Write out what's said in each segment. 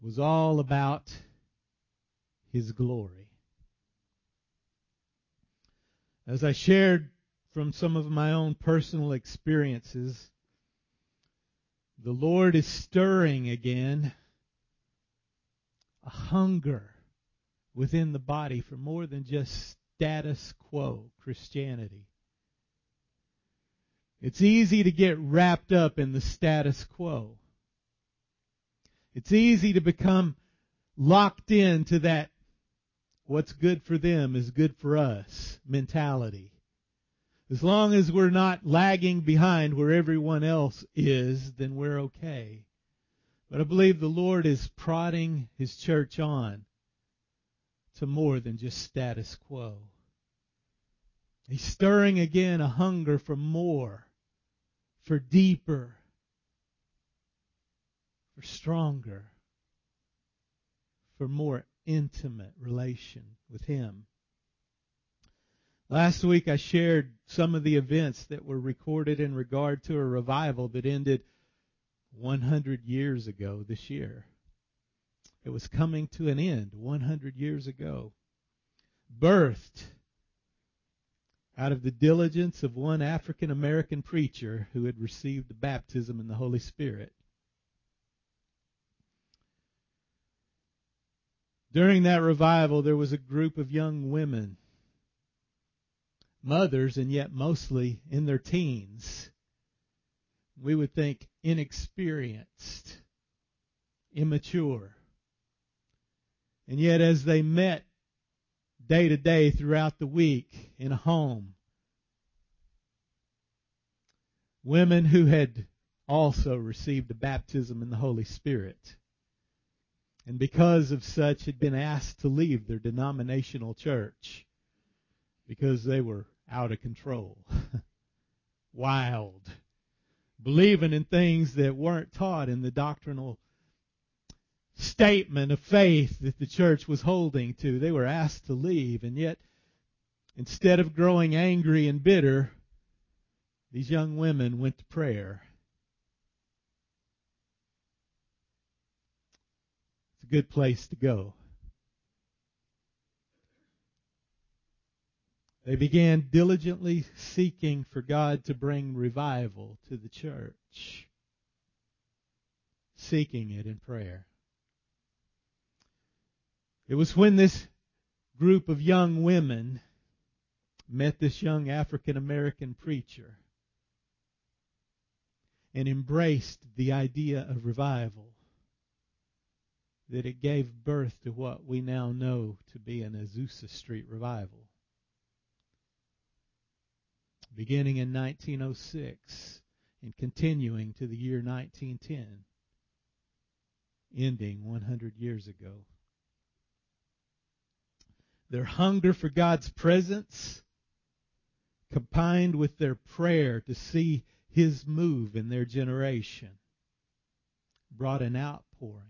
was all about His glory. As I shared from some of my own personal experiences, the Lord is stirring again a hunger within the body for more than just status quo Christianity. It's easy to get wrapped up in the status quo. It's easy to become locked into that what's good for them is good for us mentality. As long as we're not lagging behind where everyone else is, then we're okay. But I believe the Lord is prodding His church on to more than just status quo. He's stirring again a hunger for more, for deeper, for stronger, for more intimate relation with Him. Last week I shared some of the events that were recorded in regard to a revival that ended 100 years ago this year. It was coming to an end 100 years ago. Birthed out of the diligence of one African American preacher who had received the baptism in the Holy Spirit. During that revival, there was a group of young women, mothers, and yet mostly in their teens. We would think inexperienced, immature. And yet as they met day to day throughout the week in a home, women who had also received a baptism in the Holy Spirit, and because of such had been asked to leave their denominational church because they were out of control, wild, believing in things that weren't taught in the doctrinal statement of faith that the church was holding to. They were asked to leave, and yet instead of growing angry and bitter, these young women went to prayer. It's a good place to go. They began diligently seeking for God to bring revival to the church, seeking it in prayer. It was when this group of young women met this young African American preacher and embraced the idea of revival that it gave birth to what we now know to be an Azusa Street revival. Beginning in 1906 and continuing to the year 1910, ending 100 years ago. Their hunger for God's presence, combined with their prayer to see His move in their generation, brought an outpouring.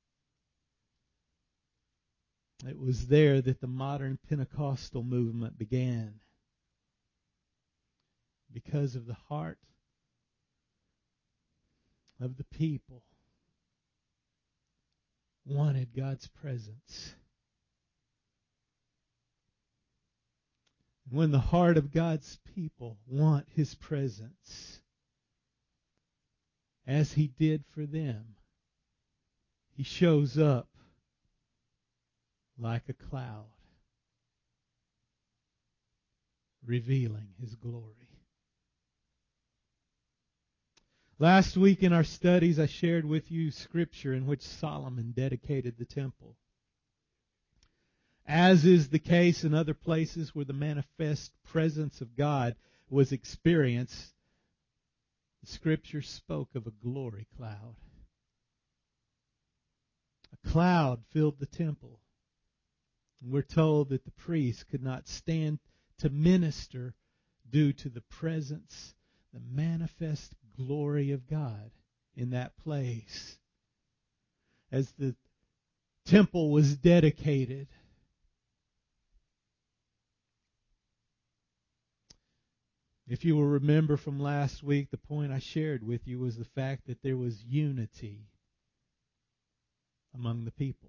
It was there that the modern Pentecostal movement began, because of the heart of the people wanted God's presence. When the heart of God's people want His presence, as He did for them, He shows up like a cloud, revealing His glory. Last week in our studies, I shared with you scripture in which Solomon dedicated the temple. As is the case in other places where the manifest presence of God was experienced, the Scripture spoke of a glory cloud. A cloud filled the temple. And we're told that the priests could not stand to minister due to the presence, the manifest glory of God in that place. As the temple was dedicated, if you will remember from last week, the point I shared with you was the fact that there was unity among the people.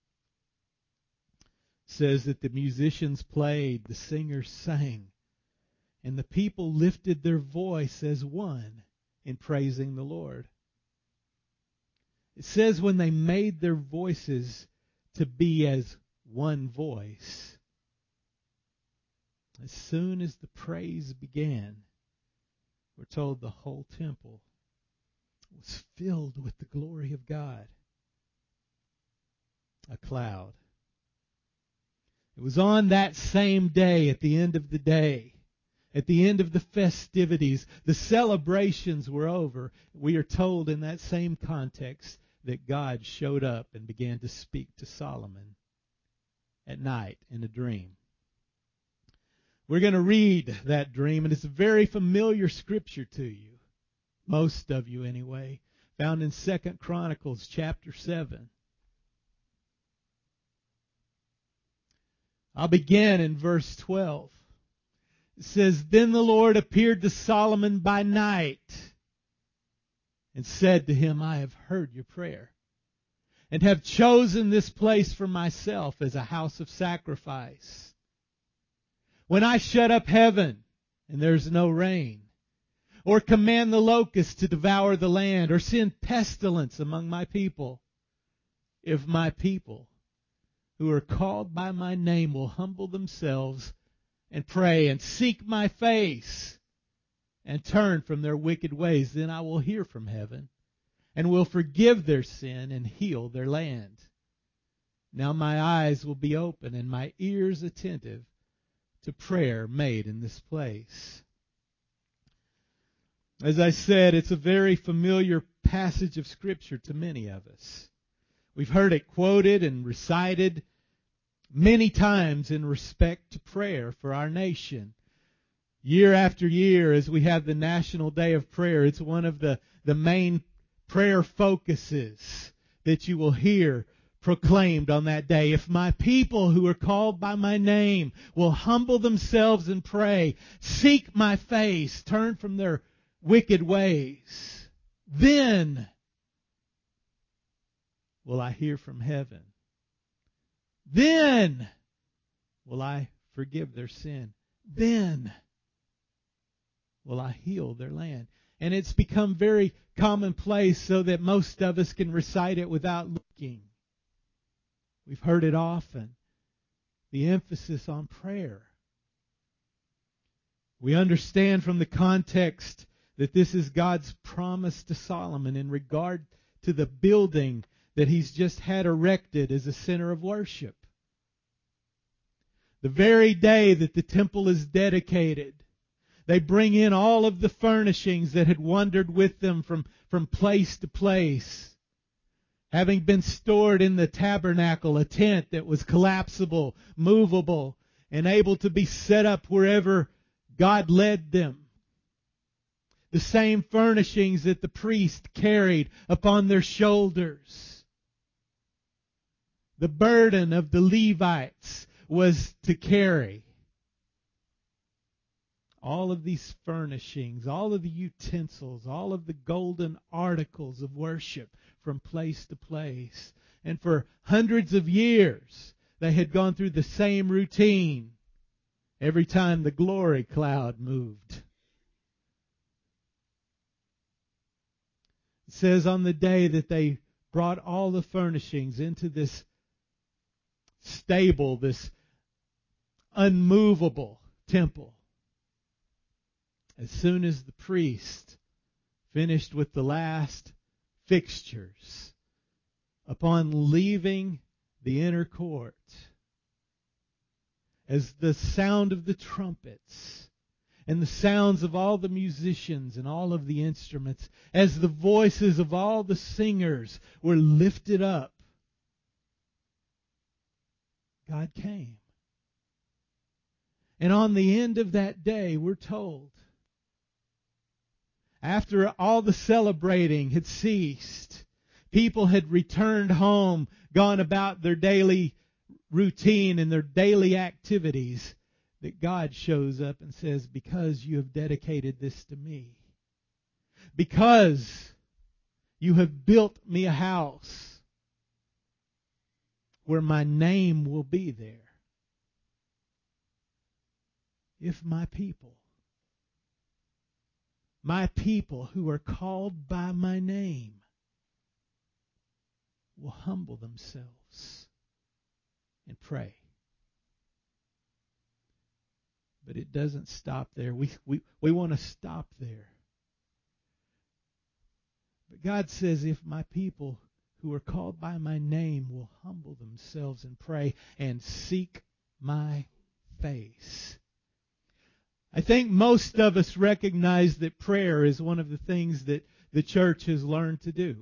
It says that the musicians played, the singers sang, and the people lifted their voice as one in praising the Lord. It says when they made their voices to be as one voice, as soon as the praise began, we're told the whole temple was filled with the glory of God. A cloud. It was on that same day, at the end of the day, at the end of the festivities, the celebrations were over. We are told in that same context that God showed up and began to speak to Solomon at night in a dream. We're going to read that dream, and it's a very familiar scripture to you. Most of you anyway. Found in 2 Chronicles chapter 7. I'll begin in verse 12. It says, Then the Lord appeared to Solomon by night and said to him, I have heard your prayer and have chosen this place for myself as a house of sacrifice. When I shut up heaven and there's no rain, or command the locusts to devour the land, or send pestilence among my people, if my people who are called by my name will humble themselves and pray and seek my face and turn from their wicked ways, then I will hear from heaven and will forgive their sin and heal their land. Now my eyes will be open and my ears attentive to prayer made in this place. As I said, it's a very familiar passage of Scripture to many of us. We've heard it quoted and recited many times in respect to prayer for our nation. Year after year, as we have the National Day of Prayer, it's one of the main prayer focuses that you will hear proclaimed on that day. If my people who are called by my name will humble themselves and pray, seek my face, turn from their wicked ways, then will I hear from heaven. Then will I forgive their sin. Then will I heal their land. And it's become very commonplace so that most of us can recite it without looking. We've heard it often. The emphasis on prayer. We understand from the context that this is God's promise to Solomon in regard to the building that he's just had erected as a center of worship. The very day that the temple is dedicated, they bring in all of the furnishings that had wandered with them from place to place, having been stored in the tabernacle, a tent that was collapsible, movable, and able to be set up wherever God led them. The same furnishings that the priest carried upon their shoulders. The burden of the Levites was to carry all of these furnishings, all of the utensils, all of the golden articles of worship from place to place. And for hundreds of years, they had gone through the same routine every time the glory cloud moved. It says on the day that they brought all the furnishings into this stable, this unmovable temple, as soon as the priest finished with the last fixtures, upon leaving the inner court, as the sound of the trumpets and the sounds of all the musicians and all of the instruments, as the voices of all the singers were lifted up, God came. And on the end of that day, we're told, after all the celebrating had ceased, people had returned home, gone about their daily routine and their daily activities, that God shows up and says, because you have dedicated this to me, because you have built me a house, where my name will be there. If my people who are called by my name, will humble themselves and pray. But it doesn't stop there. We want to stop there. But God says, if my people who are called by my name will humble themselves and pray and seek my face. I think most of us recognize that prayer is one of the things that the church has learned to do.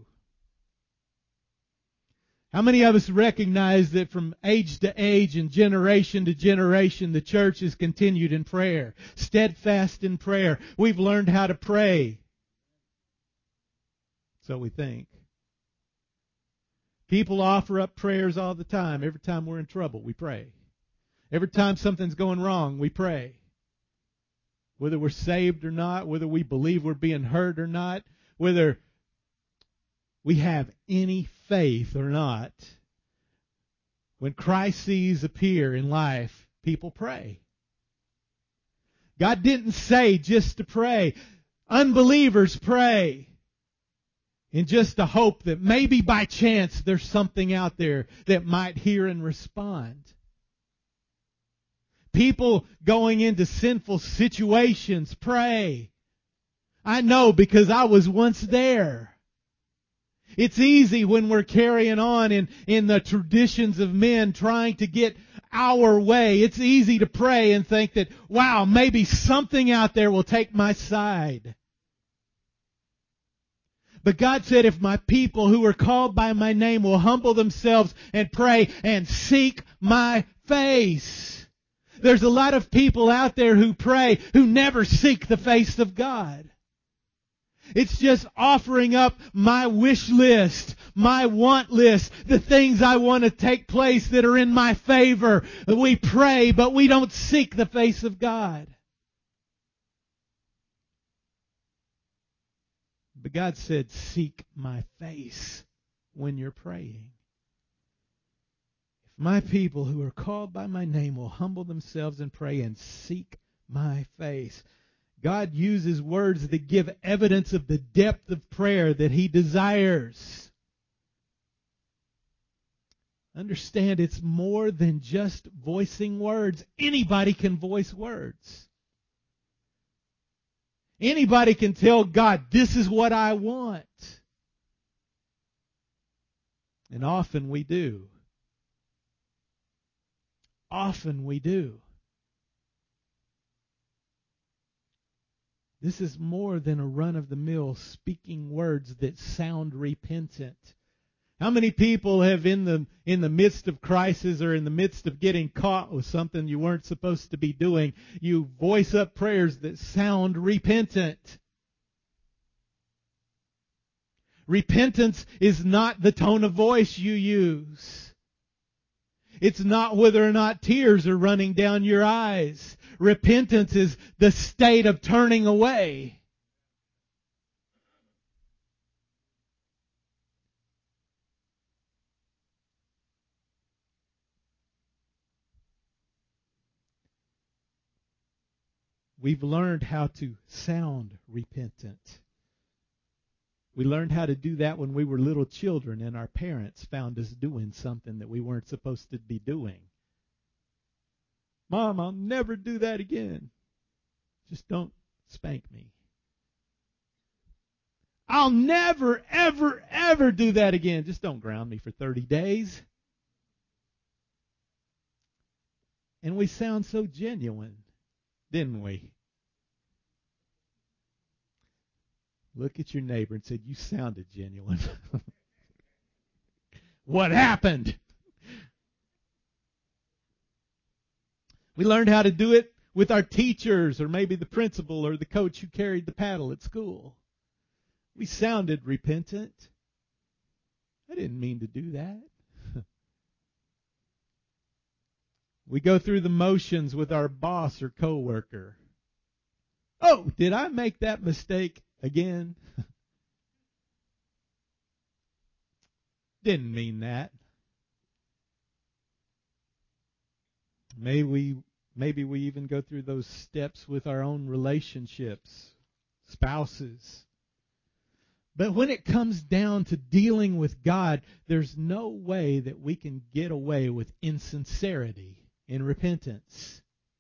How many of us recognize that from age to age and generation to generation, the church has continued in prayer, steadfast in prayer? We've learned how to pray. So we think. People offer up prayers all the time. Every time we're in trouble, we pray. Every time something's going wrong, we pray. Whether we're saved or not, whether we believe we're being hurt or not, whether we have any faith or not, when crises appear in life, people pray. God didn't say just to pray. Unbelievers pray in just the hope that maybe by chance there's something out there that might hear and respond. People going into sinful situations pray. I know because I was once there. It's easy when we're carrying on in the traditions of men trying to get our way. It's easy to pray and think that, wow, maybe something out there will take my side. But God said, if my people who are called by my name will humble themselves and pray and seek my face. There's a lot of people out there who pray who never seek the face of God. It's just offering up my wish list, my want list, the things I want to take place that are in my favor. We pray, but we don't seek the face of God. But God said, seek my face when you're praying. If my people who are called by my name will humble themselves and pray and seek my face. God uses words that give evidence of the depth of prayer that He desires. Understand, it's more than just voicing words. Anybody can voice words. Anybody can tell God, this is what I want. And often we do. Often we do. This is more than a run-of-the-mill speaking words that sound repentant. How many people have in the midst of crisis or in the midst of getting caught with something you weren't supposed to be doing, you voice up prayers that sound repentant? Repentance is not the tone of voice you use. It's not whether or not tears are running down your eyes. Repentance is the state of turning away. We've learned how to sound repentant. We learned how to do that when we were little children and our parents found us doing something that we weren't supposed to be doing. Mom, I'll never do that again. Just don't spank me. I'll never, ever, ever do that again. Just don't ground me for 30 days. And we sound so genuine, didn't we? Look at your neighbor and said, you sounded genuine. What happened? We learned how to do it with our teachers or maybe the principal or the coach who carried the paddle at school. We sounded repentant. I didn't mean to do that. We go through the motions with our boss or coworker. Oh, did I make that mistake again? Didn't mean that. Maybe we even go through those steps with our own relationships, spouses. But when it comes down to dealing with God, there's no way that we can get away with insincerity in repentance.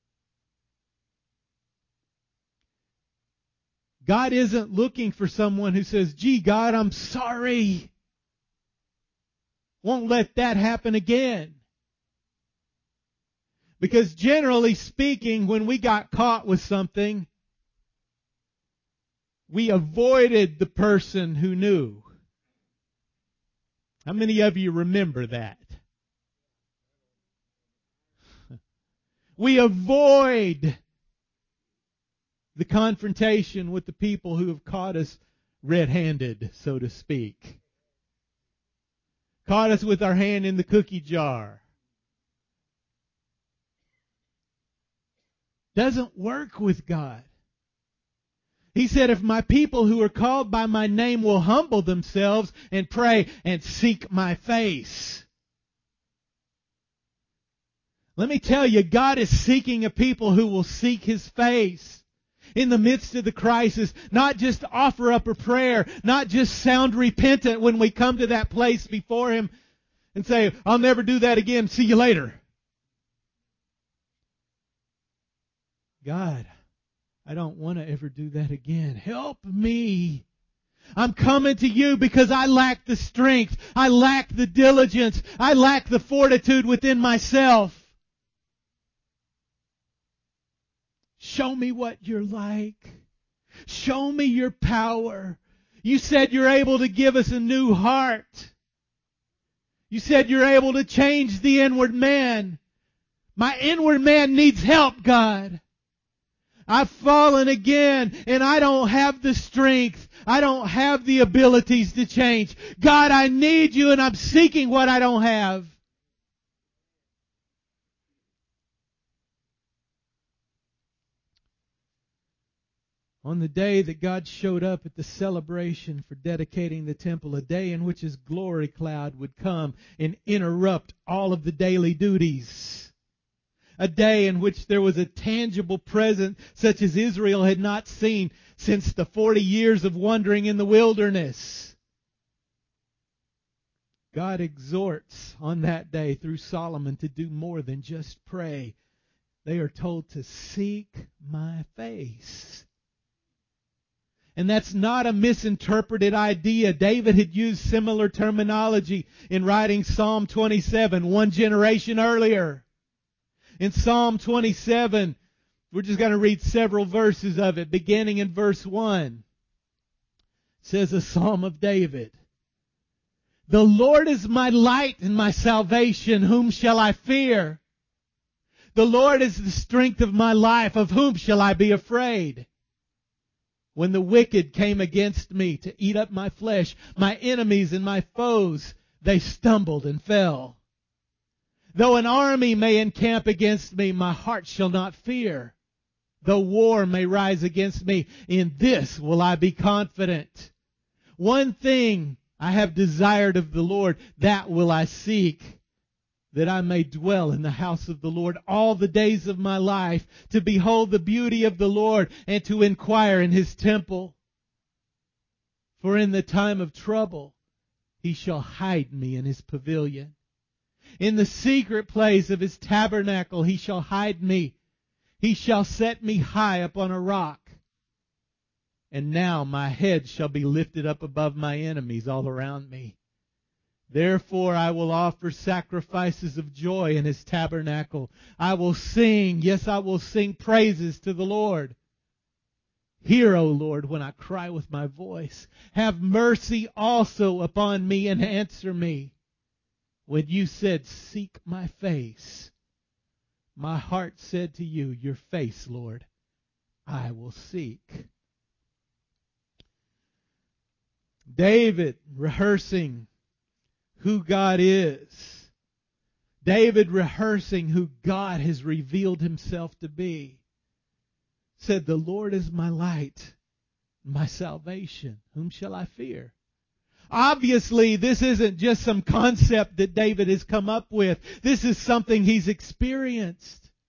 God isn't looking for someone who says, "Gee, God, I'm sorry. Won't let that happen again." Because generally speaking, when we got caught with something, we avoided the person who knew. How many of you remember that? We avoid the confrontation with the people who have caught us red-handed, so to speak. Caught us with our hand in the cookie jar. Doesn't work with God. He said, if my people who are called by my name will humble themselves and pray and seek my face. Let me tell you, God is seeking a people who will seek His face in the midst of the crisis. Not just offer up a prayer, not just sound repentant when we come to that place before Him and say, "I'll never do that again, see you later." God, I don't want to ever do that again. Help me. I'm coming to you because I lack the strength. I lack the diligence. I lack the fortitude within myself. Show me what you're like. Show me your power. You said you're able to give us a new heart. You said you're able to change the inward man. My inward man needs help, God. I've fallen again, and I don't have the strength. I don't have the abilities to change. God, I need you, and I'm seeking what I don't have. On the day that God showed up at the celebration for dedicating the temple, a day in which His glory cloud would come and interrupt all of the daily duties. A day in which there was a tangible presence such as Israel had not seen since the 40 years of wandering in the wilderness. God exhorts on that day through Solomon to do more than just pray. They are told to seek my face. And that's not a misinterpreted idea. David had used similar terminology in writing Psalm 27, one generation earlier. In Psalm 27, we're just going to read several verses of it, beginning in verse 1. It says, a Psalm of David. The Lord is my light and my salvation. Whom shall I fear? The Lord is the strength of my life. Of whom shall I be afraid? When the wicked came against me to eat up my flesh, my enemies and my foes, they stumbled and fell. Though an army may encamp against me, my heart shall not fear. Though war may rise against me, in this will I be confident. One thing I have desired of the Lord, that will I seek, that I may dwell in the house of the Lord all the days of my life, to behold the beauty of the Lord and to inquire in His temple. For in the time of trouble He shall hide me in His pavilion. In the secret place of His tabernacle He shall hide me. He shall set me high upon a rock. And now my head shall be lifted up above my enemies all around me. Therefore I will offer sacrifices of joy in His tabernacle. I will sing, yes, I will sing praises to the Lord. Hear, O Lord, when I cry with my voice. Have mercy also upon me and answer me. When you said, seek my face, my heart said to you, your face, Lord, I will seek. David rehearsing who God is. David rehearsing who God has revealed Himself to be. Said, the Lord is my light, my salvation. Whom shall I fear? Obviously, this isn't just some concept that David has come up with. This is something he's experienced.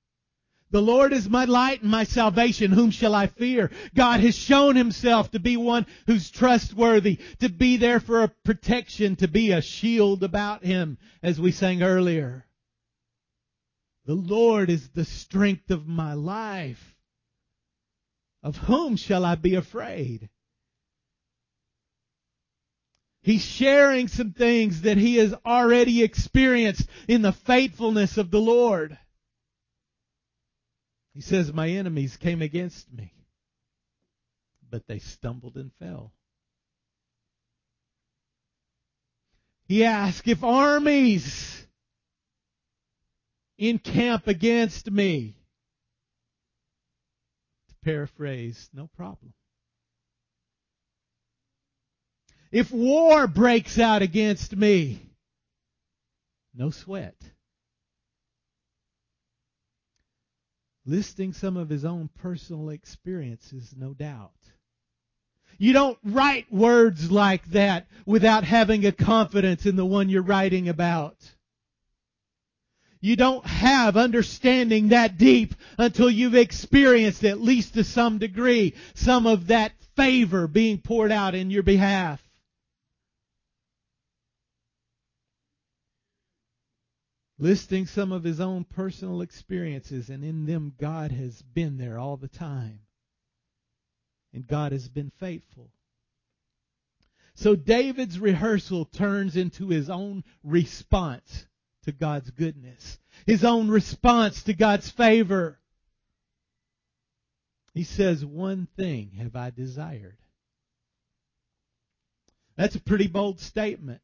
The Lord is my light and my salvation. Whom shall I fear? God has shown Himself to be one who's trustworthy, to be there for a protection, to be a shield about Him, as we sang earlier. The Lord is the strength of my life. Of whom shall I be afraid? He's sharing some things that he has already experienced in the faithfulness of the Lord. He says, my enemies came against me, but they stumbled and fell. He asks, if armies encamp against me, to paraphrase, no problem. If war breaks out against me, no sweat. Listing some of his own personal experiences, no doubt. You don't write words like that without having a confidence in the one you're writing about. You don't have understanding that deep until you've experienced, at least to some degree, some of that favor being poured out in your behalf. Listing some of his own personal experiences, and in them God has been there all the time. And God has been faithful. So David's rehearsal turns into his own response to God's goodness. His own response to God's favor. He says, one thing have I desired. That's a pretty bold statement.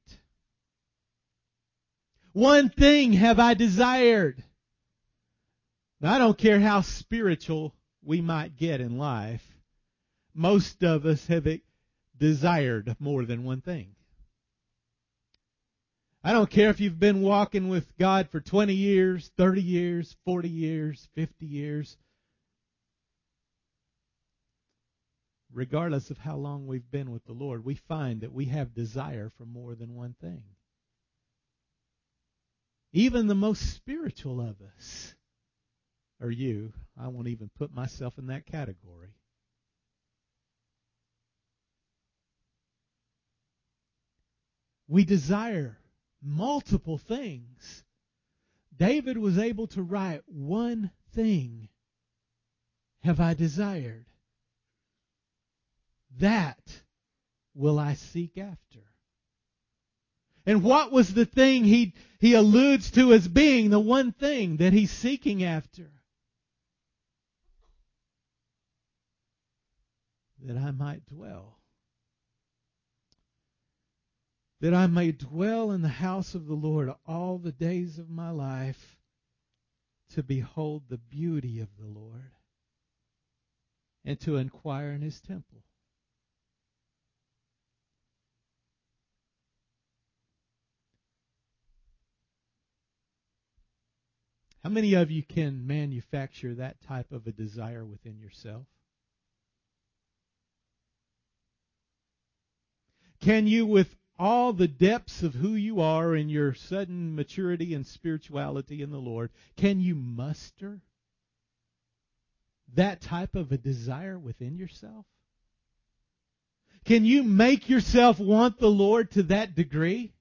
One thing have I desired. Now, I don't care how spiritual we might get in life. Most of us have desired more than one thing. I don't care if you've been walking with God for 20 years, 30 years, 40 years, 50 years. Regardless of how long we've been with the Lord, we find that we have desire for more than one thing. Even the most spiritual of us, or you, I won't even put myself in that category. We desire multiple things. David was able to write, one thing have I desired. That will I seek after. And what was the thing he alludes to as being the one thing that he's seeking after? That I might dwell. That I may dwell in the house of the Lord all the days of my life, to behold the beauty of the Lord and to inquire in His temple. How many of you can manufacture that type of a desire within yourself? Can you, with all the depths of who you are in your sudden maturity and spirituality in the Lord, can you muster that type of a desire within yourself? Can you make yourself want the Lord to that degree?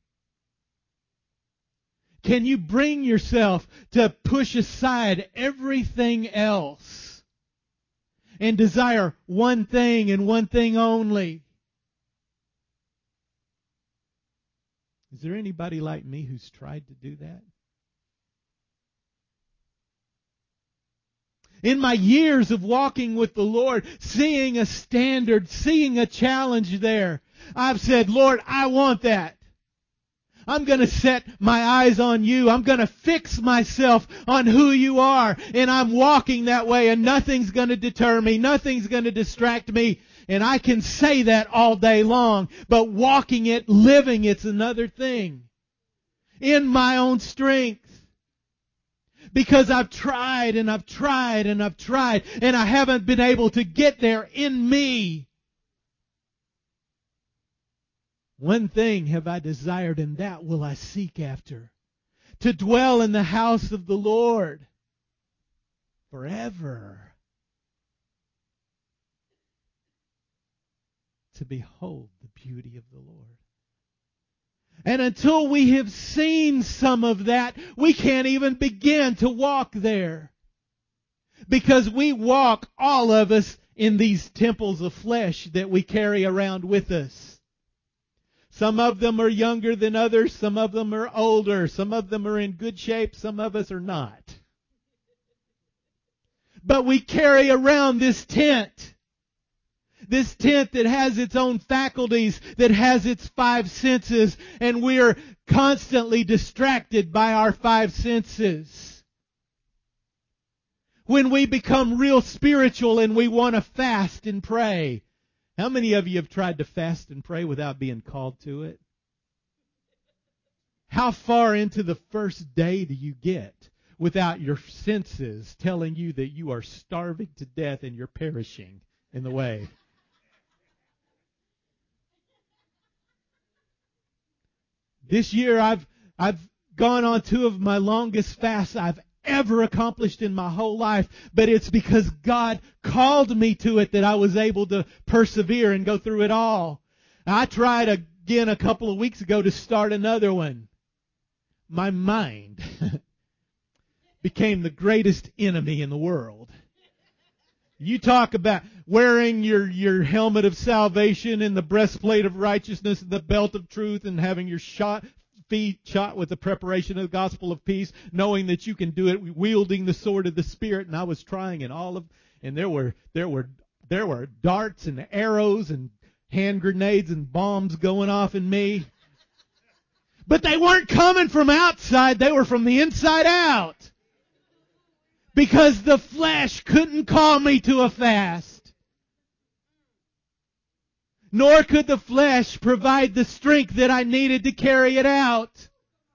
Can you bring yourself to push aside everything else and desire one thing and one thing only? Is there anybody like me who's tried to do that? In my years of walking with the Lord, seeing a standard, seeing a challenge there, I've said, Lord, I want that. I'm going to set my eyes on you. I'm going to fix myself on who you are. And I'm walking that way, and nothing's going to deter me. Nothing's going to distract me. And I can say that all day long. But walking it, living it's another thing. In my own strength. Because I've tried and I've tried and I've tried, and I haven't been able to get there in me. One thing have I desired, and that will I seek after. To dwell in the house of the Lord. forever to behold the beauty of the Lord. And until we have seen some of that, we can't even begin to walk there. Because we walk, all of us, in these temples of flesh that we carry around with us. Some of them are younger than others. Some of them are older. Some of them are in good shape. Some of us are not. But we carry around this tent. This tent that has its own faculties, that has its five senses, and we are constantly distracted by our five senses. When we become real spiritual and we want to fast and pray. How many of you have tried to fast and pray without being called to it? How far into the first day do you get without your senses telling you that you are starving to death and you're perishing in the way? This year I've gone on 2 of my longest fasts I've ever accomplished in my whole life, but it's because God called me to it that I was able to persevere and go through it all. I tried again a couple of weeks ago to start another one. My mind became the greatest enemy in the world. You talk about wearing your helmet of salvation and the breastplate of righteousness and the belt of truth and having your feet shot with the preparation of the gospel of peace, knowing that you can do it, wielding the sword of the Spirit. And I was trying and there were darts and arrows and hand grenades and bombs going off in me. But they weren't coming from outside, they were from the inside out. Because the flesh couldn't call me to a fast. Nor could the flesh provide the strength that I needed to carry it out.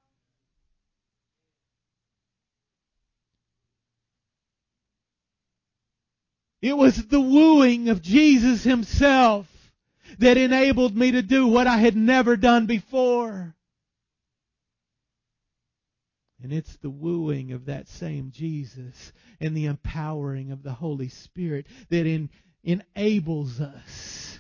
It was the wooing of Jesus Himself that enabled me to do what I had never done before. And it's the wooing of that same Jesus and the empowering of the Holy Spirit that enables us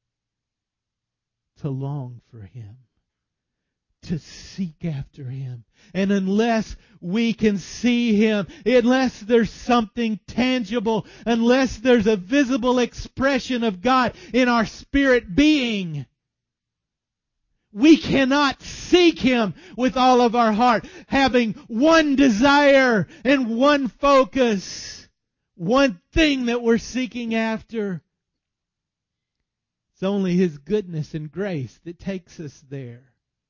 to long for Him, to seek after Him. And unless we can see Him, unless there's something tangible, unless there's a visible expression of God in our spirit being, we cannot seek Him with all of our heart, having one desire and one focus, one thing that we're seeking after. It's only His goodness and grace that takes us there.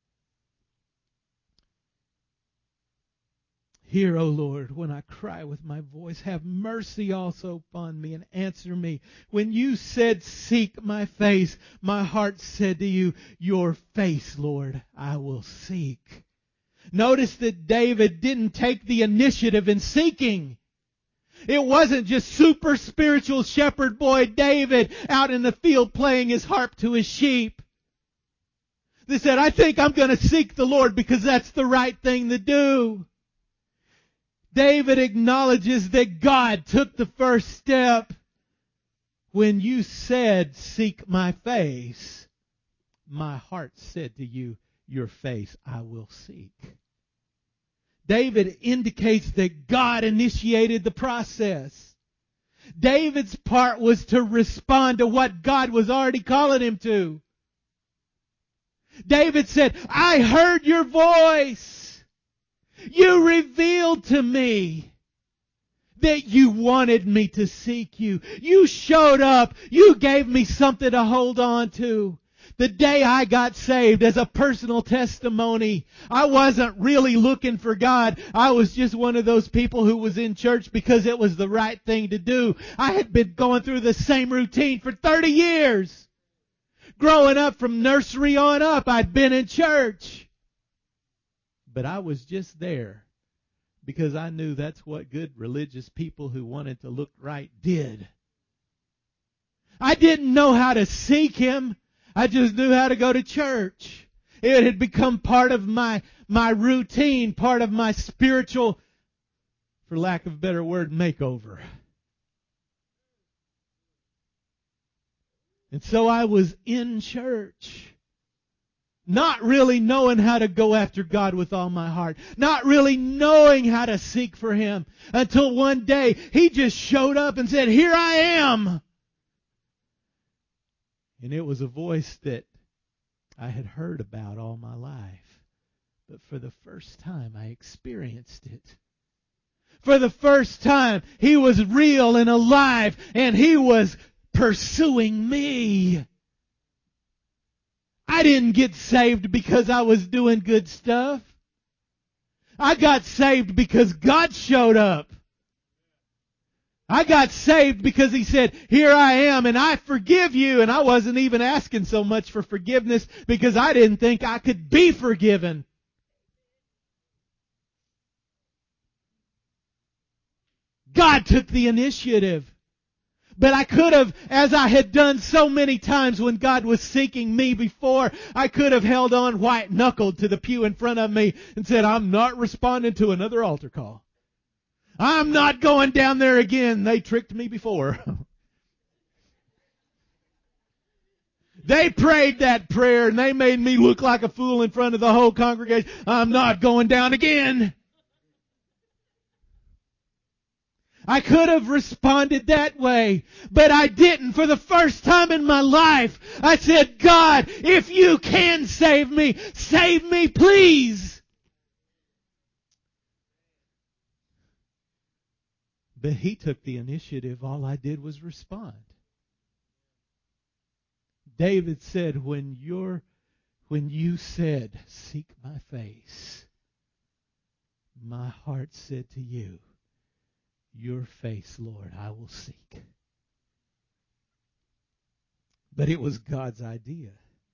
Hear, O Lord, when I cry with my voice. Have mercy also upon me and answer me. When you said, seek my face, my heart said to you, your face, Lord, I will seek. Notice that David didn't take the initiative in seeking. It wasn't just super spiritual shepherd boy David out in the field playing his harp to his sheep. They said, I think I'm going to seek the Lord because that's the right thing to do. David acknowledges that God took the first step. When you said, seek my face, my heart said to you, your face I will seek. David indicates that God initiated the process. David's part was to respond to what God was already calling him to. David said, I heard your voice. You revealed to me that you wanted me to seek you. You showed up. You gave me something to hold on to. The day I got saved, as a personal testimony, I wasn't really looking for God. I was just one of those people who was in church because it was the right thing to do. I had been going through the same routine for 30 years. Growing up from nursery on up, I'd been in church. But I was just there because I knew that's what good religious people who wanted to look right did. I didn't know how to seek Him. I just knew how to go to church. It had become part of my routine, part of my spiritual for lack of a better word, makeover. And so I was in church, not really knowing how to go after God with all my heart, not really knowing how to seek for Him, until one day He just showed up and said, "Here I am." And it was a voice that I had heard about all my life. But for the first time, I experienced it. For the first time, He was real and alive, and He was pursuing me. I didn't get saved because I was doing good stuff. I got saved because God showed up. I got saved because He said, "Here I am, and I forgive you." And I wasn't even asking so much for forgiveness because I didn't think I could be forgiven. God took the initiative. But I could have, as I had done so many times when God was seeking me before, I could have held on white-knuckled to the pew in front of me and said, "I'm not responding to another altar call. I'm not going down there again. They tricked me before." They prayed that prayer and they made me look like a fool in front of the whole congregation. I'm not going down again. I could have responded that way, but I didn't. For the first time in my life, I said, "God, if you can save me, please." But He took the initiative. All I did was respond. David said, when you said, "Seek my face," my heart said to you, "Your face, Lord, I will seek." But it was God's idea.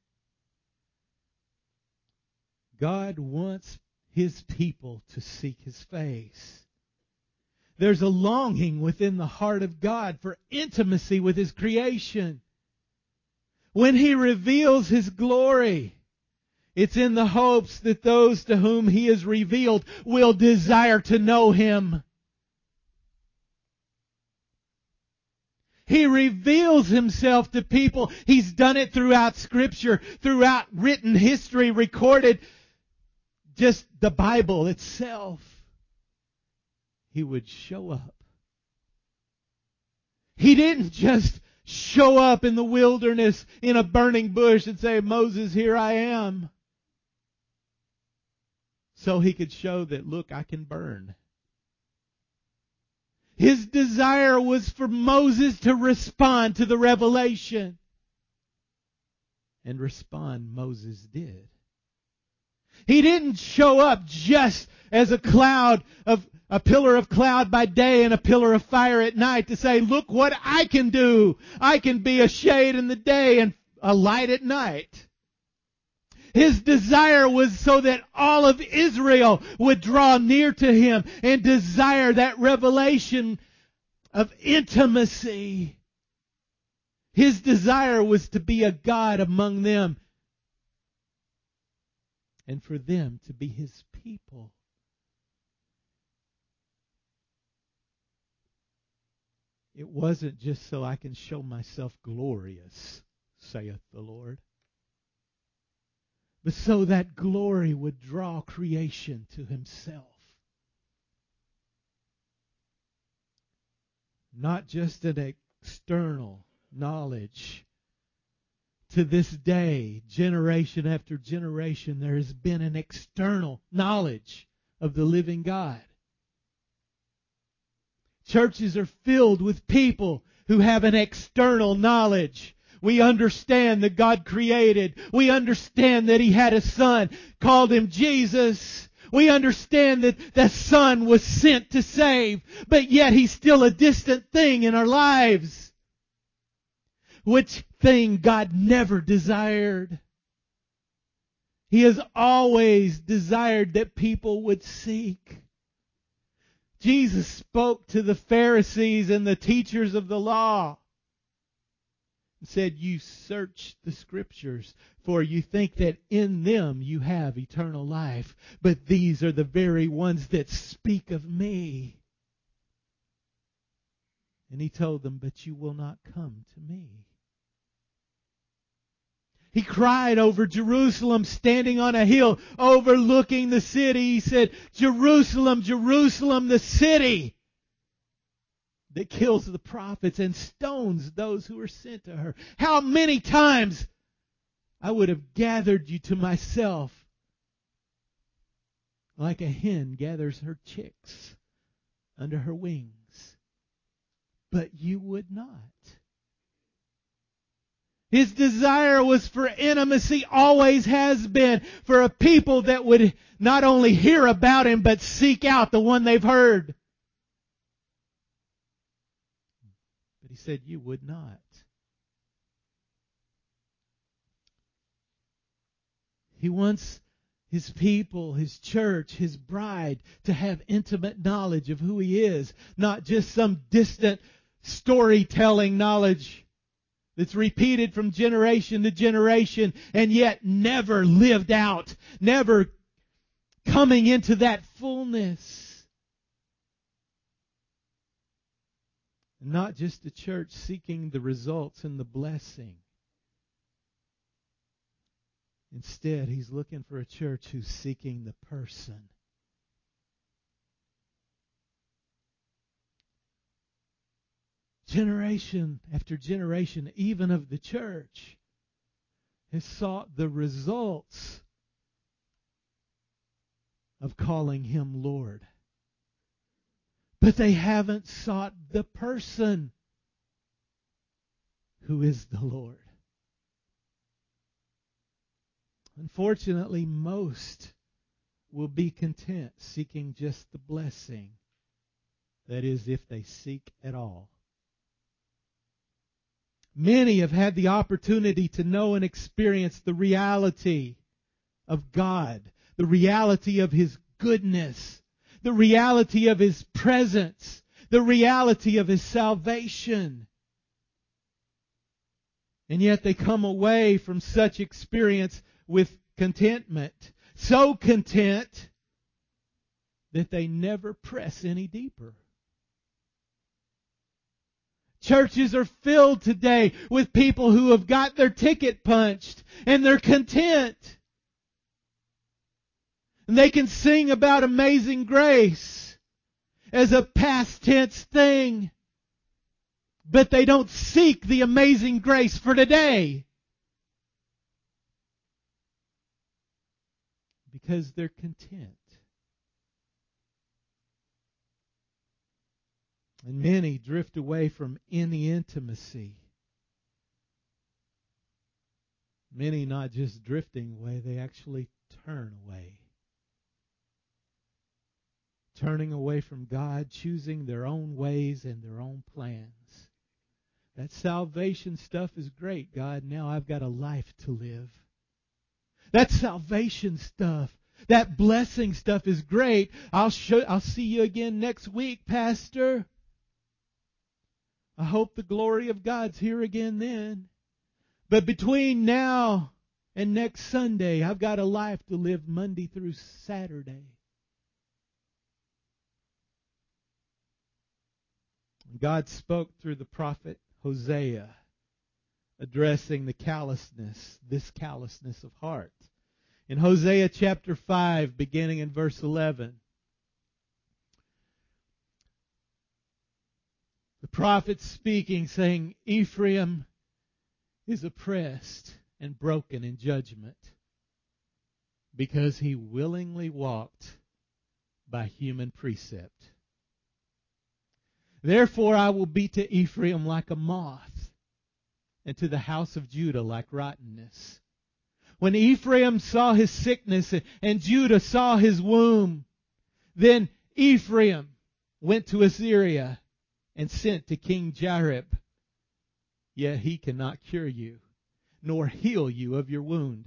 God wants His people to seek His face. There's a longing within the heart of God for intimacy with His creation. When He reveals His glory, it's in the hopes that those to whom He is revealed will desire to know Him. He reveals Himself to people. He's done it throughout Scripture, throughout written history, recorded, just the Bible itself. He would show up. He didn't just show up in the wilderness in a burning bush and say, "Moses, here I am." So He could show that, "Look, I can burn." His desire was for Moses to respond to the revelation. And respond Moses did. He didn't show up just as a pillar of cloud by day and a pillar of fire at night to say, "Look what I can do. I can be a shade in the day and a light at night." His desire was so that all of Israel would draw near to Him and desire that revelation of intimacy. His desire was to be a God among them and for them to be His people. It wasn't just so I can show myself glorious, saith the Lord, but so that glory would draw creation to Himself. Not just an external knowledge. To this day, generation after generation, there has been an external knowledge of the living God. Churches are filled with people who have an external knowledge. We understand that God created. We understand that He had a Son, called Him Jesus. We understand that the Son was sent to save, but yet He's still a distant thing in our lives. Which thing God never desired. He has always desired that people would seek. Jesus spoke to the Pharisees and the teachers of the law. Said, "You search the Scriptures, for you think that in them you have eternal life. But these are the very ones that speak of me." And he told them, but you will not come to me. He cried over Jerusalem standing on a hill overlooking the city. He said, Jerusalem, Jerusalem, the city that kills the prophets and stones those who are sent to her. How many times I would have gathered you to myself like a hen gathers her chicks under her wings. But you would not. His desire was for intimacy, always has been, for a people that would not only hear about Him, but seek out the one they've heard. But He said, you would not. He wants His people, His church, His bride to have intimate knowledge of who He is, not just some distant storytelling knowledge that's repeated from generation to generation and yet never lived out, never coming into that fullness. Not just a church seeking the results and the blessing. Instead, He's looking for a church who's seeking the person. Generation after generation, even of the church, has sought the results of calling Him Lord. But they haven't sought the person who is the Lord. Unfortunately, most will be content seeking just the blessing. That is, if they seek at all. Many have had the opportunity to know and experience the reality of God, the reality of His goodness, the reality of His presence, the reality of His salvation. And yet they come away from such experience with contentment, so content that they never press any deeper. Churches are filled today with people who have got their ticket punched and they're content. And they can sing about amazing grace as a past tense thing, but they don't seek the amazing grace for today. Because they're content. And many drift away from any intimacy. Many not just drifting away, they actually turn away. Turning away from God, choosing their own ways and their own plans. That salvation stuff is great, God. Now I've got a life to live. That salvation stuff, that blessing stuff is great. I'll see you again next week, Pastor. I hope the glory of God's here again then. But between now and next Sunday, I've got a life to live Monday through Saturday. God spoke through the prophet Hosea, addressing the callousness, this callousness of heart. In Hosea chapter 5, beginning in verse 11, the prophet speaking, saying, Ephraim is oppressed and broken in judgment because he willingly walked by human precept. Therefore I will be to Ephraim like a moth, and to the house of Judah like rottenness. When Ephraim saw his sickness and Judah saw his womb, then Ephraim went to Assyria and sent to King Jareb. Yet he cannot cure you, nor heal you of your wound.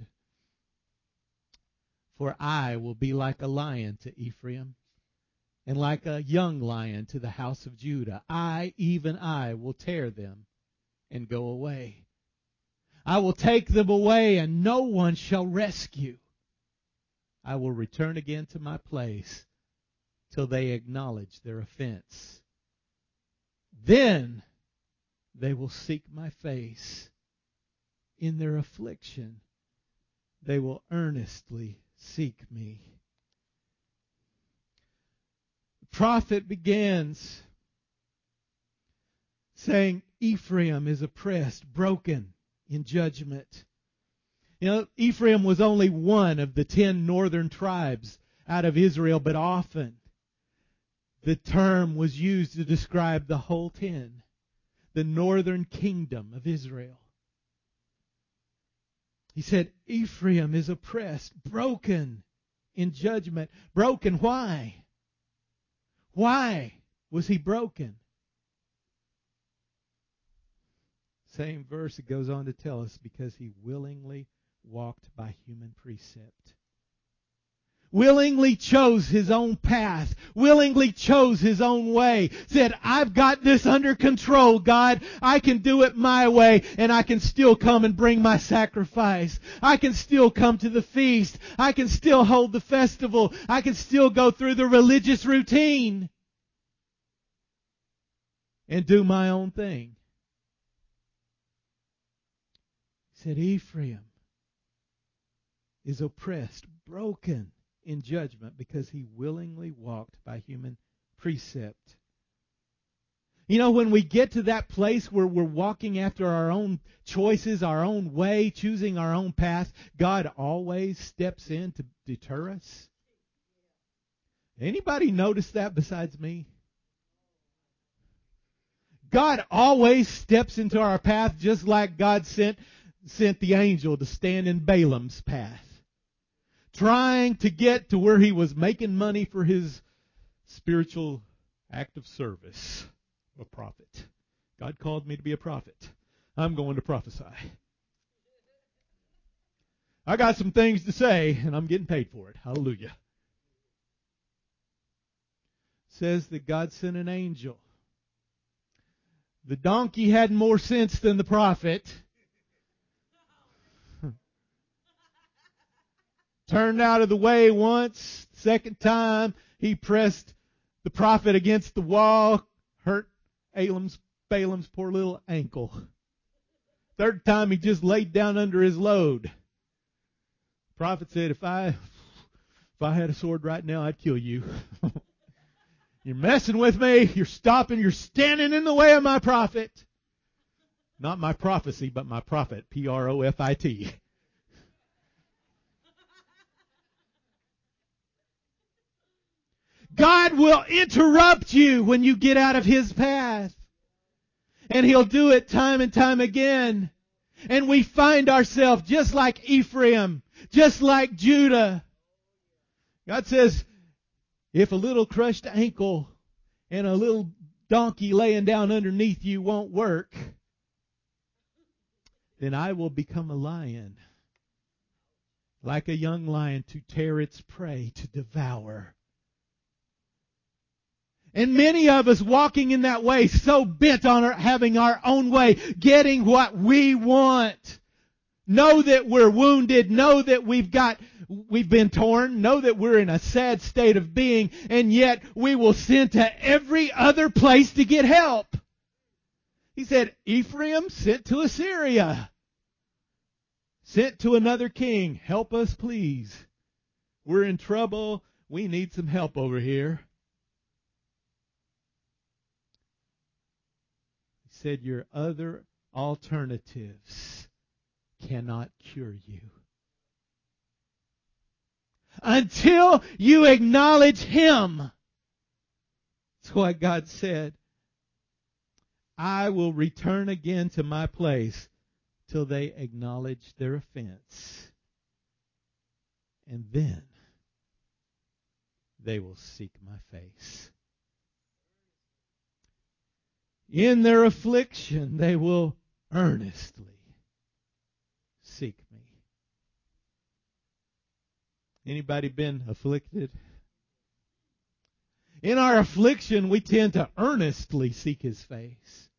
For I will be like a lion to Ephraim, and like a young lion to the house of Judah. I, even I, will tear them and go away. I will take them away, and no one shall rescue. I will return again to my place till they acknowledge their offense Then they will seek my face. In their affliction, they will earnestly seek me. The prophet begins saying, Ephraim is oppressed, broken in judgment. You know, Ephraim was only one of the 10 northern tribes out of Israel, but often the term was used to describe the whole 10, the northern kingdom of Israel. He said, Ephraim is oppressed, broken in judgment. Broken, why? Why was he broken? Same verse, it goes on to tell us, because he willingly walked by human precept. Willingly chose his own path. Willingly chose his own way. Said, I've got this under control, God. I can do it my way, and I can still come and bring my sacrifice. I can still come to the feast. I can still hold the festival. I can still go through the religious routine and do my own thing. He said, Ephraim is oppressed, broken in judgment, because he willingly walked by human precept. You know, when we get to that place where we're walking after our own choices, our own way, choosing our own path, God always steps in to deter us. Anybody notice that besides me? God always steps into our path, just like God sent the angel to stand in Balaam's path, trying to get to where he was making money for his spiritual act of service. A prophet. God called me to be a prophet. I'm going to prophesy. I got some things to say, and I'm getting paid for it. Hallelujah. It says that God sent an angel. The donkey had more sense than the prophet. Turned out of the way once. Second time, he pressed the prophet against the wall, hurt Balaam's poor little ankle. Third time, he just laid down under his load. The prophet said, if I had a sword right now, I'd kill you. You're messing with me. You're stopping. You're standing in the way of my prophet. Not my prophecy, but my prophet. Profit. God will interrupt you when you get out of His path. And He'll do it time and time again. And we find ourselves just like Ephraim, just like Judah. God says, if a little crushed ankle and a little donkey laying down underneath you won't work, then I will become a lion, like a young lion, to tear its prey, to devour. And many of us walking in that way, so bent on having our own way, getting what we want. Know that we're wounded. Know that we've been torn. Know that we're in a sad state of being. And yet we will send to every other place to get help. He said, Ephraim sent to Assyria. Sent to another king. Help us, please. We're in trouble. We need some help over here. He said, your other alternatives cannot cure you. Until you acknowledge Him. That's what God said. I will return again to my place till they acknowledge their offense. And then they will seek my face. In their affliction, they will earnestly seek me. Anybody been afflicted? In our affliction, we tend to earnestly seek His face.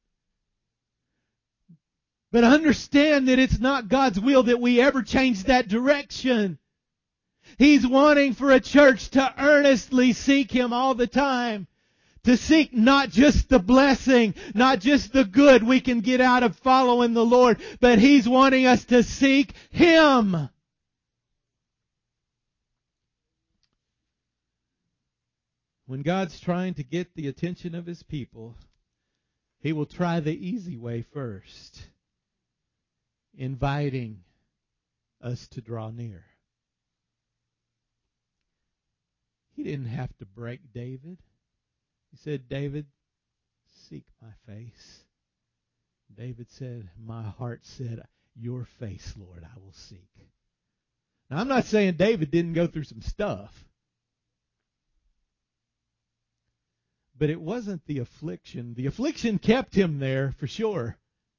But understand that it's not God's will that we ever change that direction. He's wanting for a church to earnestly seek Him all the time. To seek not just the blessing, not just the good we can get out of following the Lord, but He's wanting us to seek Him. When God's trying to get the attention of His people, He will try the easy way first, inviting us to draw near. He didn't have to break David. He said, David, seek my face. David said, my heart said, your face, Lord, I will seek. Now, I'm not saying David didn't go through some stuff. But it wasn't the affliction. The affliction kept him there for sure.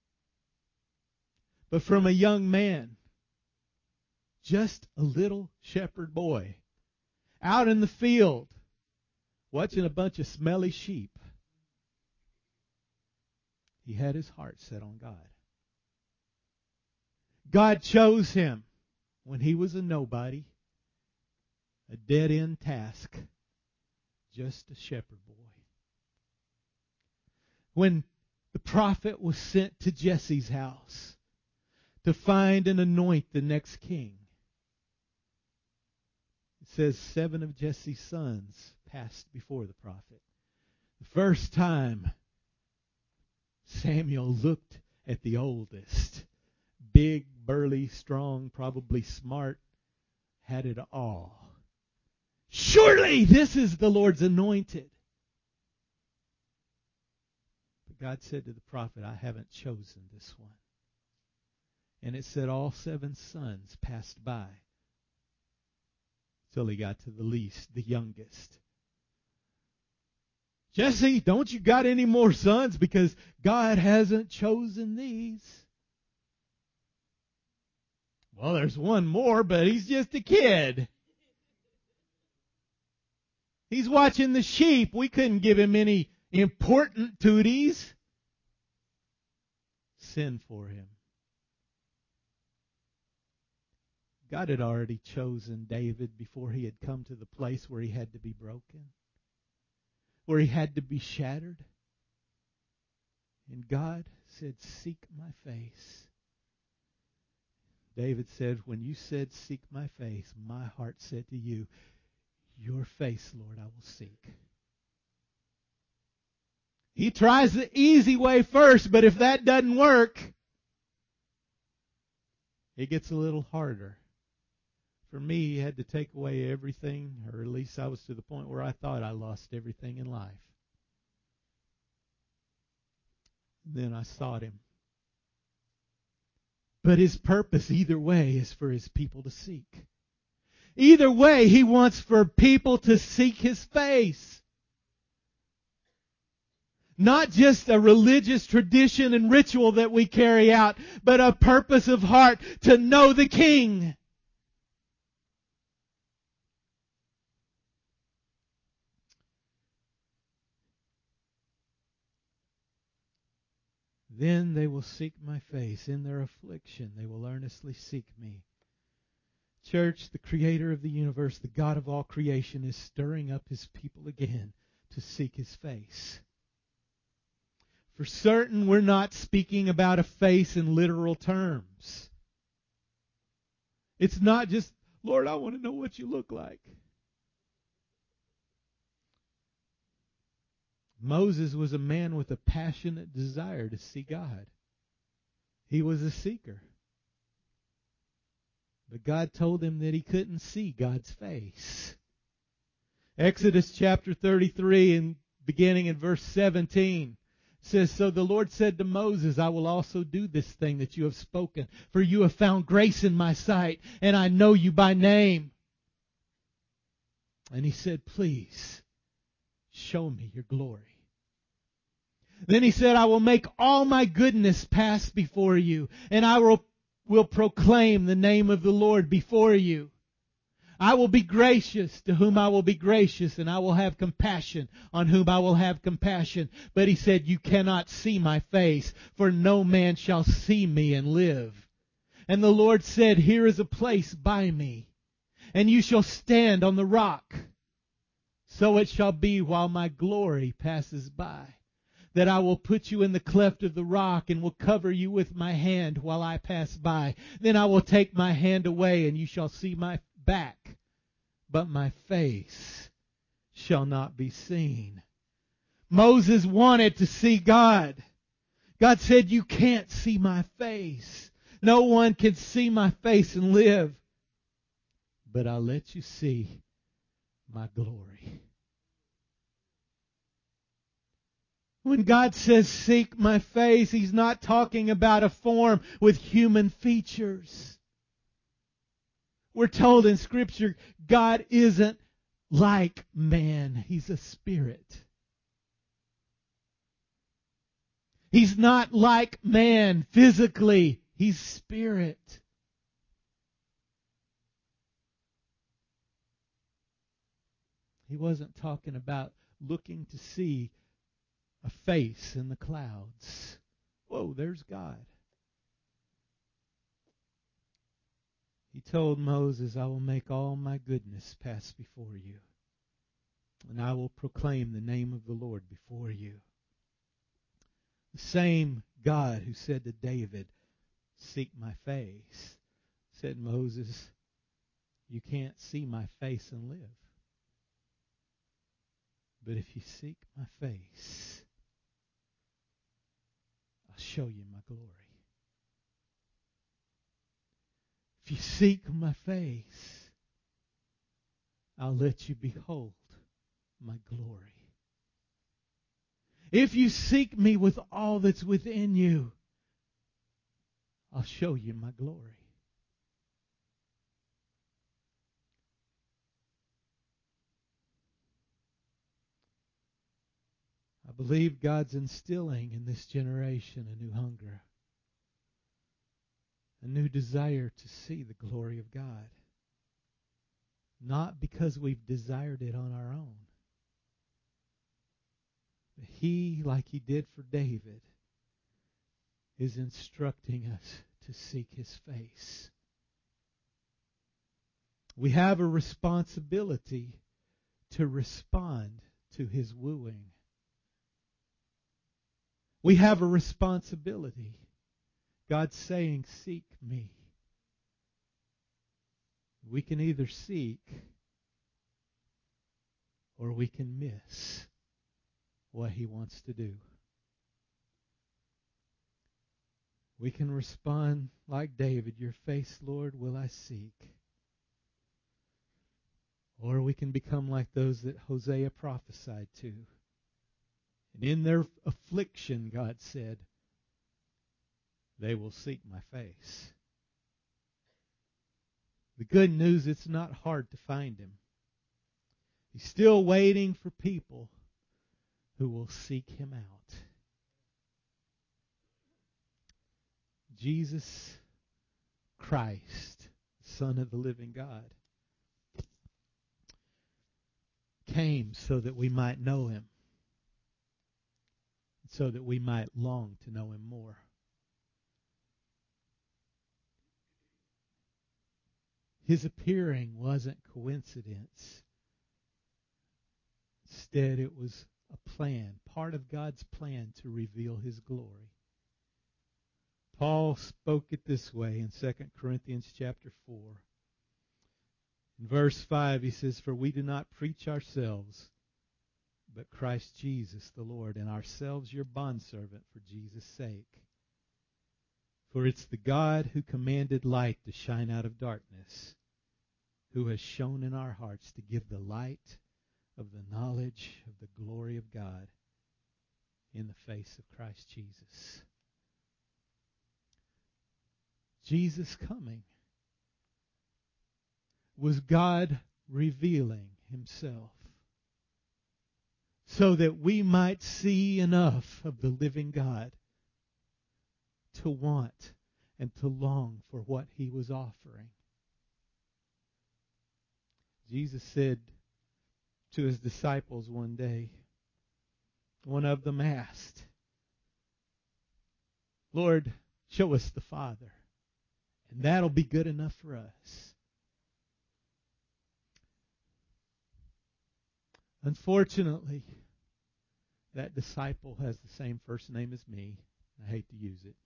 But from a young man, just a little shepherd boy, out in the field, watching a bunch of smelly sheep, he had his heart set on God. God chose him when he was a nobody, a dead-end task, just a shepherd boy. When the prophet was sent to Jesse's house to find and anoint the next king, it says 7 of Jesse's sons passed before the prophet. The first time Samuel looked at the oldest, big, burly, strong, probably smart, had it all. Surely this is the Lord's anointed. But God said to the prophet, I haven't chosen this one. And it said all 7 sons passed by till he got to the least, the youngest. Jesse, don't you got any more sons? Because God hasn't chosen these. Well, there's one more, but he's just a kid. He's watching the sheep. We couldn't give him any important duties. Sin for him. God had already chosen David before he had come to the place where he had to be broken, where he had to be shattered. And God said, seek my face. David said, when you said, seek my face, my heart said to you, your face, Lord, I will seek. He tries the easy way first, but if that doesn't work, it gets a little harder. For me, he had to take away everything, or at least I was to the point where I thought I lost everything in life. Then I sought him. But his purpose, either way, is for his people to seek. Either way, he wants for people to seek his face. Not just a religious tradition and ritual that we carry out, but a purpose of heart to know the King. Then they will seek my face. In their affliction, they will earnestly seek me. Church, the Creator of the universe, the God of all creation, is stirring up His people again to seek His face. For certain, we're not speaking about a face in literal terms. It's not just, Lord, I want to know what you look like. Moses was a man with a passionate desire to see God. He was a seeker. But God told him that he couldn't see God's face. Exodus chapter 33, and beginning in verse 17, says, so the Lord said to Moses, I will also do this thing that you have spoken, for you have found grace in my sight, and I know you by name. And he said, please, show me your glory. Then he said, I will make all my goodness pass before you, and I will proclaim the name of the Lord before you. I will be gracious to whom I will be gracious, and I will have compassion on whom I will have compassion. But he said, you cannot see my face, for no man shall see me and live. And the Lord said, here is a place by me, and you shall stand on the rock. So it shall be while my glory passes by, that I will put you in the cleft of the rock and will cover you with my hand while I pass by. Then I will take my hand away and you shall see my back, but my face shall not be seen. Moses wanted to see God. God said, you can't see my face. No one can see my face and live. But I'll let you see my glory. When God says, seek my face, He's not talking about a form with human features. We're told in Scripture, God isn't like man. He's a spirit. He's not like man physically. He's spirit. He wasn't talking about looking to see a face in the clouds. Whoa, there's God. He told Moses, I will make all my goodness pass before you, and I will proclaim the name of the Lord before you. The same God who said to David, seek my face, said, Moses, you can't see my face and live. But if you seek my face, I'll show you my glory. If you seek my face, I'll let you behold my glory. If you seek me with all that's within you, I'll show you my glory. I believe God's instilling in this generation a new hunger, a new desire to see the glory of God. Not because we've desired it on our own. But He, like He did for David, is instructing us to seek His face. We have a responsibility to respond to His wooing. We have a responsibility. God's saying, seek me. We can either seek or we can miss what He wants to do. We can respond like David, your face, Lord, will I seek. Or we can become like those that Hosea prophesied to. And in their affliction, God said, they will seek my face. The good news, it's not hard to find Him. He's still waiting for people who will seek Him out. Jesus Christ, Son of the living God, came so that we might know Him, so that we might long to know Him more. His appearing wasn't coincidence. Instead, it was a plan, part of God's plan to reveal His glory. Paul spoke it this way in 2 Corinthians chapter 4. In verse 5, he says, for we do not preach ourselves, but Christ Jesus the Lord, and ourselves your bondservant for Jesus' sake. For it's the God who commanded light to shine out of darkness, who has shone in our hearts to give the light of the knowledge of the glory of God in the face of Christ Jesus. Jesus coming was God revealing Himself so that we might see enough of the living God to want and to long for what He was offering. Jesus said to His disciples one day, one of them asked, Lord, show us the Father, and that'll be good enough for us. Unfortunately, that disciple has the same first name as me. I hate to use it.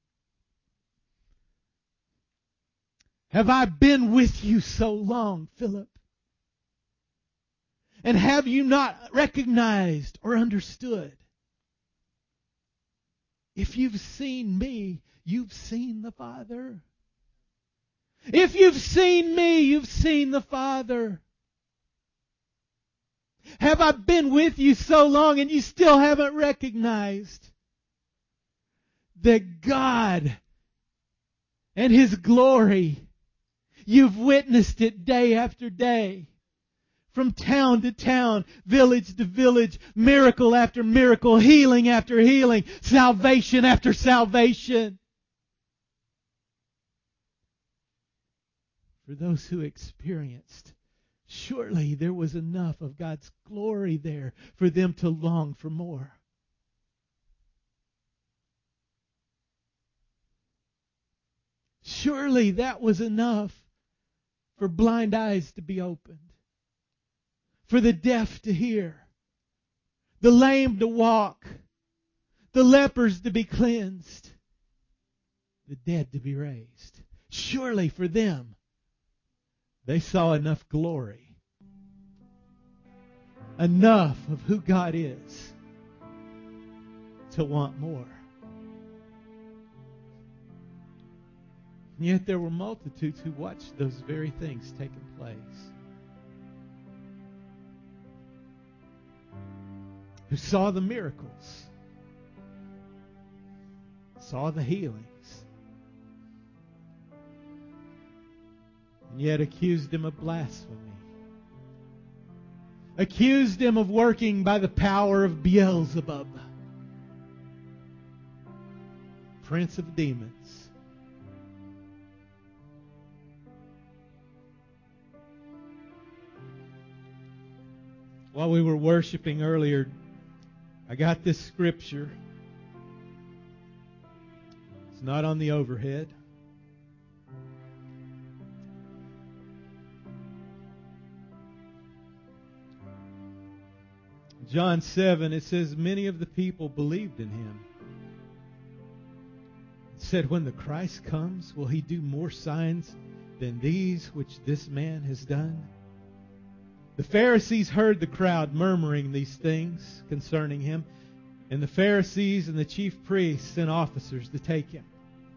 Have I been with you so long, Philip? And have you not recognized or understood? If you've seen me, you've seen the Father. If you've seen me, you've seen the Father. Have I been with you so long and you still haven't recognized that God and His glory, you've witnessed it day after day, from town to town, village to village, miracle after miracle, healing after healing, salvation after salvation. For those who experienced, surely there was enough of God's glory there for them to long for more. Surely that was enough for blind eyes to be opened, for the deaf to hear, the lame to walk, the lepers to be cleansed, the dead to be raised. Surely for them, they saw enough glory, enough of who God is to want more. And yet there were multitudes who watched those very things taking place, who saw the miracles, saw the healings, and yet accused Him of blasphemy, accused Him of working by the power of Beelzebub, prince of demons. While we were worshiping earlier, I got this scripture. It's not on the overhead. John 7, it says, many of the people believed in Him. It said, when the Christ comes, will He do more signs than these which this man has done? The Pharisees heard the crowd murmuring these things concerning Him, and the Pharisees and the chief priests sent officers to take Him.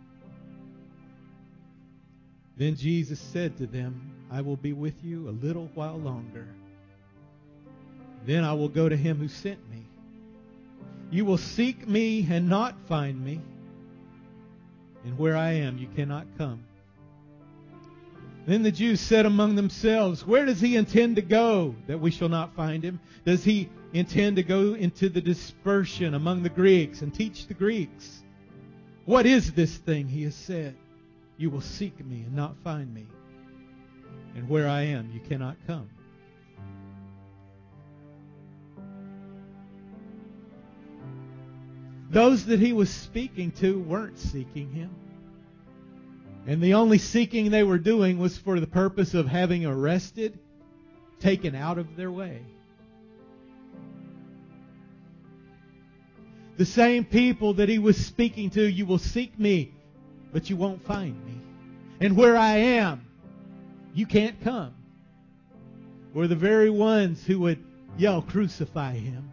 Then Jesus said to them, I will be with you a little while longer. Then I will go to Him who sent me. You will seek me and not find me, and where I am you cannot come. Then the Jews said among themselves, where does He intend to go that we shall not find Him? Does He intend to go into the dispersion among the Greeks and teach the Greeks? What is this thing He has said? You will seek me and not find me, and where I am you cannot come. Those that He was speaking to weren't seeking Him. And the only seeking they were doing was for the purpose of having arrested, taken out of their way. The same people that He was speaking to, you will seek me, but you won't find me. And where I am, you can't come. Were the very ones who would yell, crucify Him.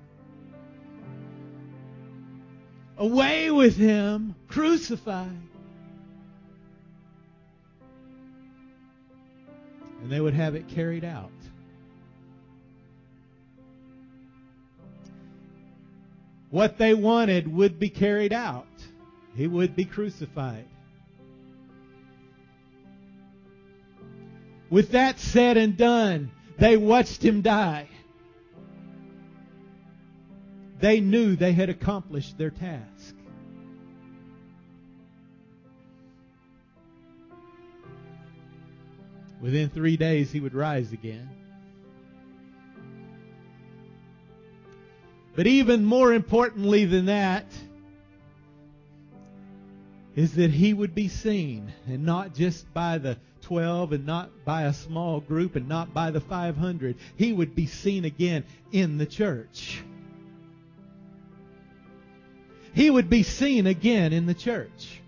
Away with Him, crucify. And they would have it carried out. What they wanted would be carried out. He would be crucified. With that said and done, they watched Him die. They knew they had accomplished their task. Within 3 days, He would rise again. But even more importantly than that, is that He would be seen, and not just by the 12 and not by a small group and not by the 500. He would be seen again in the church. He would be seen again in the church.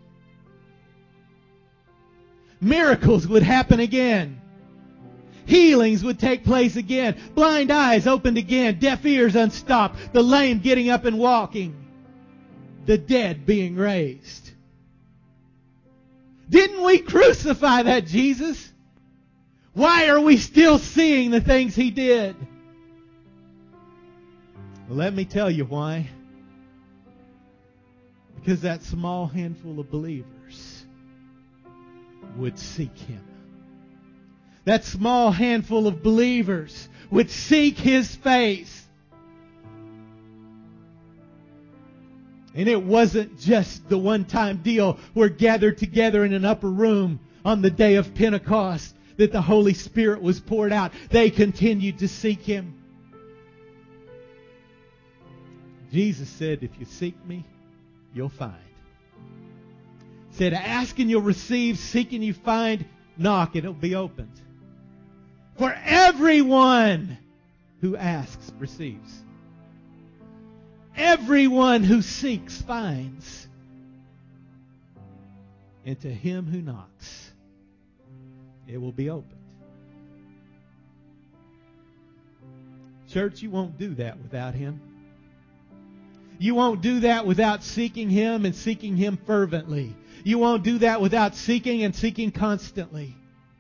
Miracles would happen again. Healings would take place again. Blind eyes opened again. Deaf ears unstopped. The lame getting up and walking. The dead being raised. Didn't we crucify that Jesus? Why are we still seeing the things He did? Well, let me tell you why. Because that small handful of believers would seek Him. That small handful of believers would seek His face. And it wasn't just the one-time deal where gathered together in an upper room on the day of Pentecost that the Holy Spirit was poured out. They continued to seek Him. Jesus said, if you seek me, you'll find. He said, ask and you'll receive, seek and you find, knock and it'll be opened. For everyone who asks receives. Everyone who seeks finds. And to him who knocks, it will be opened. Church, you won't do that without Him. You won't do that without seeking Him and seeking Him fervently. You won't do that without seeking and seeking constantly.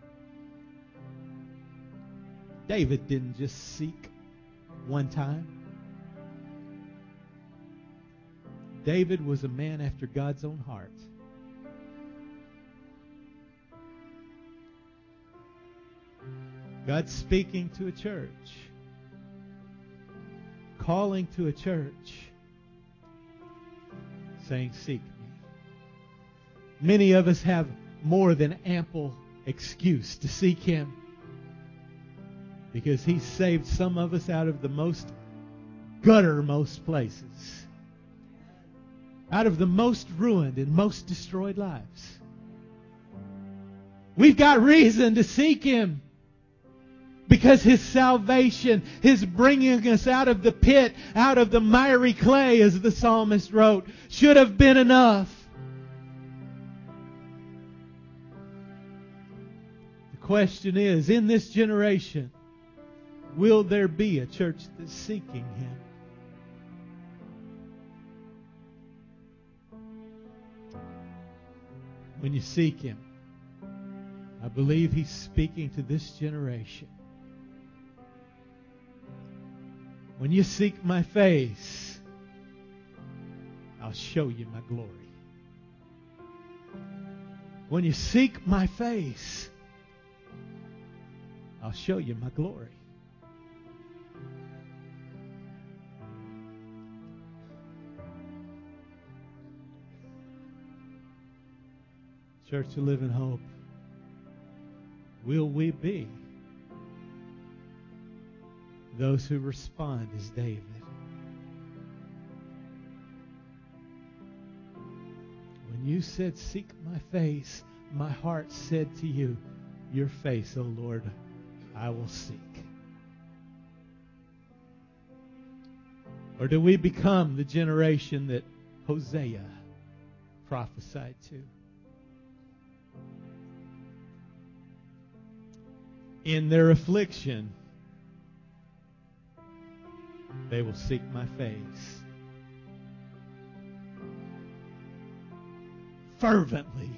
David didn't just seek one time. David was a man after God's own heart. God's speaking to a church, calling to a church, saying, seek me. Many of us have more than ample excuse to seek Him, because He saved some of us out of the most guttermost places, out of the most ruined and most destroyed lives. We've got reason to seek Him, because His salvation, His bringing us out of the pit, out of the miry clay, as the psalmist wrote, should have been enough. The question is, in this generation, will there be a church that's seeking Him? When you seek Him, I believe He's speaking to this generation. When you seek my face, I'll show you my glory. When you seek my face, I'll show you my glory. Church of Living Hope, will we be those who respond as David? When you said, seek my face, my heart said to you, your face, O Lord, I will seek. Or do we become the generation that Hosea prophesied to? In their affliction, they will seek my face. Fervently.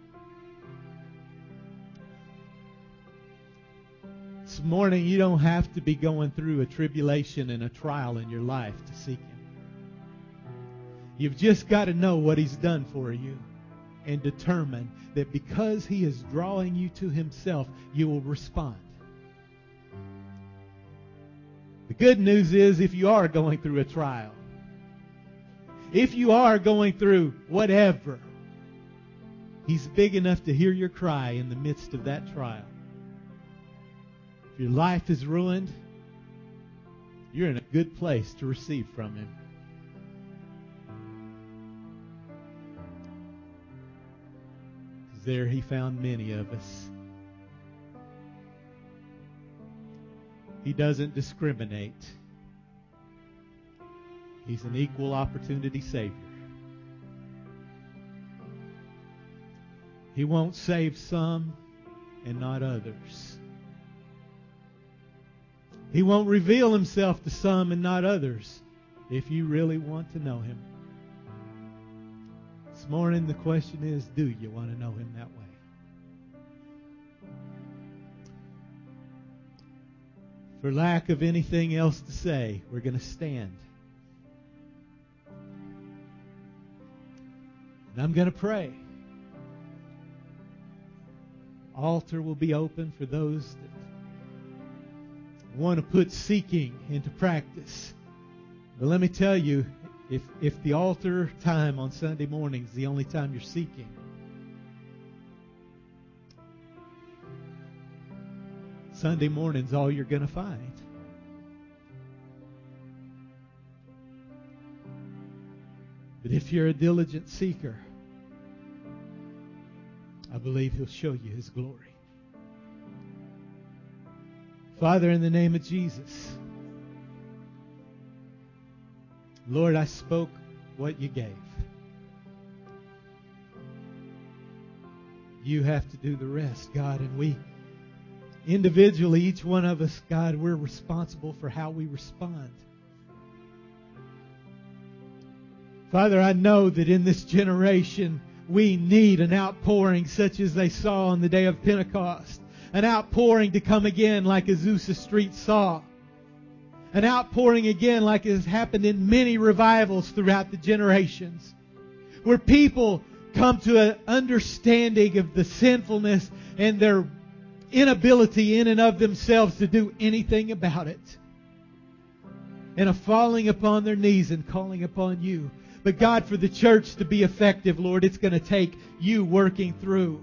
This morning, you don't have to be going through a tribulation and a trial in your life to seek Him. You've just got to know what He's done for you and determine that because He is drawing you to Himself, you will respond. The good news is, if you are going through a trial, if you are going through whatever, He's big enough to hear your cry in the midst of that trial. If your life is ruined, you're in a good place to receive from Him. there He found many of us. He doesn't discriminate. He's an equal opportunity Savior. He won't save some and not others. He won't reveal Himself to some and not others if you really want to know Him. This morning the question is, do you want to know Him that way? For lack of anything else to say, we're going to stand. And I'm going to pray. Altar will be open for those that want to put seeking into practice. But let me tell you, if the altar time on Sunday morning is the only time you're seeking, Sunday morning's all you're going to find. But if you're a diligent seeker, I believe He'll show you His glory. Father, in the name of Jesus, Lord, I spoke what You gave. You have to do the rest, God, and we individually, each one of us, God, we're responsible for how we respond. Father, I know that in this generation we need an outpouring such as they saw on the day of Pentecost. An outpouring to come again like Azusa Street saw. An outpouring again like has happened in many revivals throughout the generations. Where people come to an understanding of the sinfulness and their inability in and of themselves to do anything about it. And a falling upon their knees and calling upon You. But God, for the church to be effective, Lord, it's going to take You working through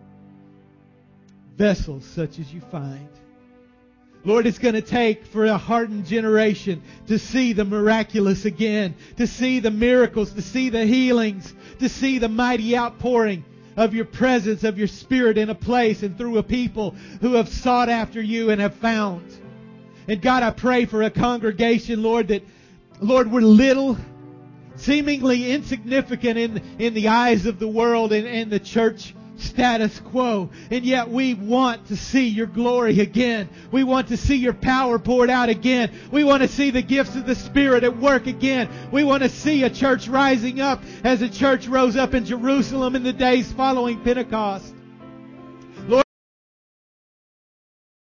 vessels such as You find. Lord, it's going to take for a hardened generation to see the miraculous again, to see the miracles, to see the healings, to see the mighty outpouring of Your presence, of Your Spirit in a place and through a people who have sought after You and have found. And God, I pray for a congregation, Lord, that, Lord, we're little, seemingly insignificant in the eyes of the world and the church status quo. And yet we want to see Your glory again. We want to see Your power poured out again. We want to see the gifts of the Spirit at work again. We want to see a church rising up as a church rose up in Jerusalem in the days following Pentecost.